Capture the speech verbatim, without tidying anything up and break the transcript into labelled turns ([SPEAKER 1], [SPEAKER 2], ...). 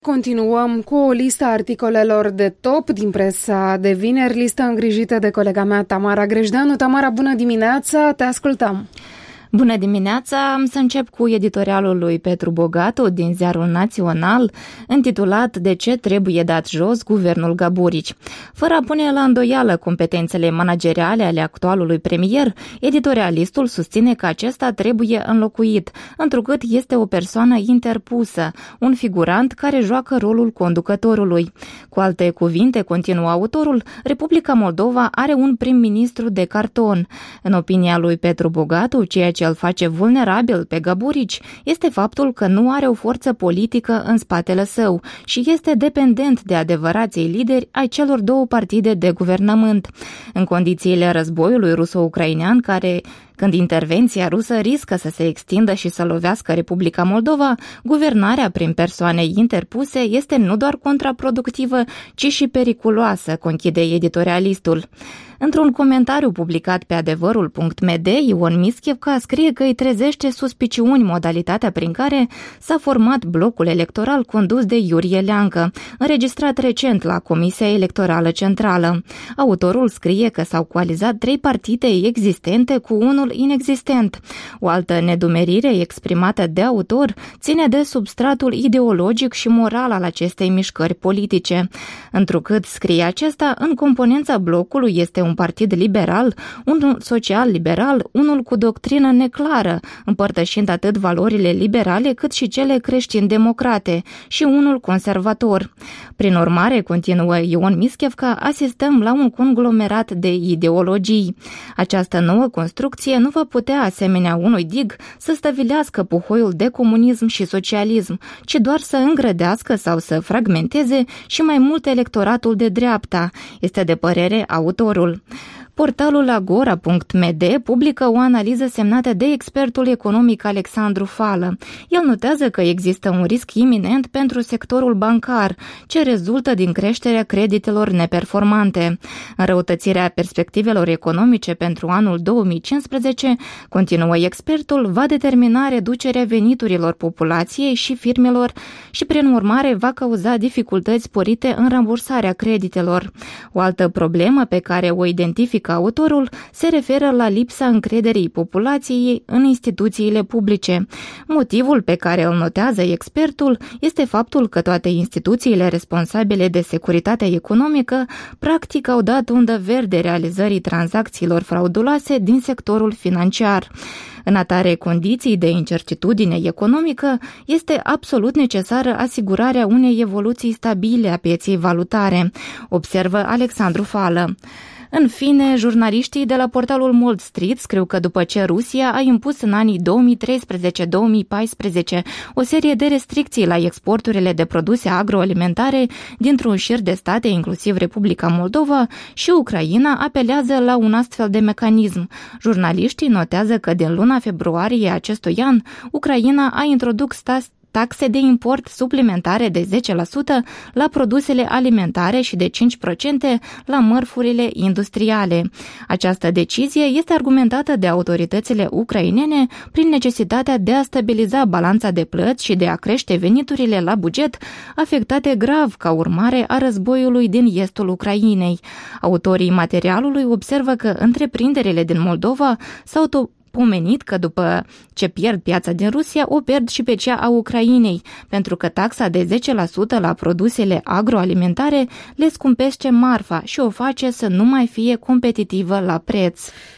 [SPEAKER 1] Continuăm cu o listă articolelor de top din presa de vineri, listă îngrijită de colega mea Tamara Grejdeanu. Tamara, bună dimineața, te ascultăm!
[SPEAKER 2] Bună dimineața! Am să încep cu editorialul lui Petru Bogatu din Ziarul Național, intitulat De ce trebuie dat jos guvernul Gaburici? Fără a pune la îndoială competențele manageriale ale actualului premier, editorialistul susține că acesta trebuie înlocuit, întrucât este o persoană interpusă, un figurant care joacă rolul conducătorului. Cu alte cuvinte, continuă autorul, Republica Moldova are un prim-ministru de carton. În opinia lui Petru Bogatu, ceea ce ce îl face vulnerabil pe Gaburici este faptul că nu are o forță politică în spatele său și este dependent de adevărații lideri ai celor două partide de guvernământ. În condițiile războiului ruso-ucrainean, care când intervenția rusă riscă să se extindă și să lovească Republica Moldova, guvernarea prin persoane interpuse este nu doar contraproductivă, ci și periculoasă, conchide editorialistul. Într-un comentariu publicat pe adevărul punct m d, Ion Mischevca scrie că îi trezește suspiciuni modalitatea prin care s-a format blocul electoral condus de Iurie Leancă, înregistrat recent la Comisia Electorală Centrală. Autorul scrie că s-au coalizat trei partide existente cu unul inexistent. O altă nedumerire exprimată de autor ține de substratul ideologic și moral al acestei mișcări politice. Întrucât, scrie acesta, în componența blocului este un un partid liberal, unul social-liberal, unul cu doctrină neclară, împărtășind atât valorile liberale cât și cele creștin-democrate, și unul conservator. Prin urmare, continuă Ion Mischevca, asistăm la un conglomerat de ideologii. Această nouă construcție nu va putea, asemenea unui dig, să stăvilească puhoiul de comunism și socialism, ci doar să îngrădească sau să fragmenteze și mai mult electoratul de dreapta, este de părere autorul. Portalul agora punct m d publică o analiză semnată de expertul economic Alexandru Fală. El notează că există un risc iminent pentru sectorul bancar, ce rezultă din creșterea creditelor neperformante. Înrăutățirea perspectivelor economice pentru anul două mii cincisprezece, continuă expertul, va determina reducerea veniturilor populației și firmelor și, prin urmare, va cauza dificultăți sporite în rambursarea creditelor. O altă problemă pe care o identifică autorul se referă la lipsa încrederii populației în instituțiile publice. Motivul pe care îl notează expertul este faptul că toate instituțiile responsabile de securitatea economică practic au dat undă verde realizării tranzacțiilor frauduloase din sectorul financiar. În atare condiții de incertitudine economică, este absolut necesară asigurarea unei evoluții stabile a pieței valutare, observă Alexandru Fală. În fine, jurnaliștii de la portalul Mold Street scriu că după ce Rusia a impus în anii două mii treisprezece două mii paisprezece o serie de restricții la exporturile de produse agroalimentare dintr-un șir de state, inclusiv Republica Moldova, și Ucraina apelează la un astfel de mecanism. Jurnaliștii notează că din luna februarie acestui an, Ucraina a introdus stas taxe de import suplimentare de zece la sută la produsele alimentare și de cinci la sută la mărfurile industriale. Această decizie este argumentată de autoritățile ucrainene prin necesitatea de a stabiliza balanța de plăți și de a crește veniturile la buget, afectate grav ca urmare a războiului din estul Ucrainei. Autorii materialului observă că întreprinderile din Moldova s-au pomenit că după ce pierd piața din Rusia, o pierd și pe cea a Ucrainei, pentru că taxa de zece la sută la produsele agroalimentare le scumpește marfa și o face să nu mai fie competitivă la preț.